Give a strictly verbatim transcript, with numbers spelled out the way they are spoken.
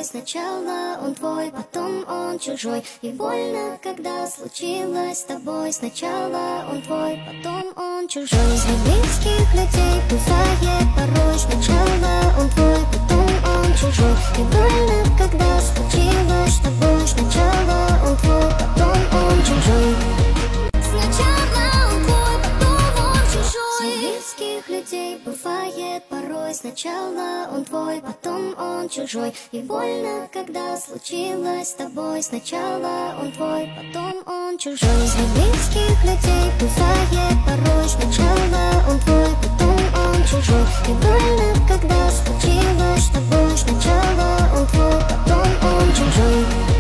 Сначала он твой, потом он чужой. И больно, когда случилось с тобой. Сначала он твой, потом он чужой. Среди близких людей бывает порой. Сначала он твой, потом он чужой. И больно, когда случилось с тобой. Сначала он твой, потом он чужой. Сначала он твой, потом он чужой. Среди близких людей бывает порой. Сначала он твой, потом он чужой. И больно, когда случилось с тобой. Сначала он твой, потом он чужой. Среди близких людей бывает порой. Сначала он твой, потом он чужой. И больно, когда случилось с тобой. Сначала он твой, потом он чужой.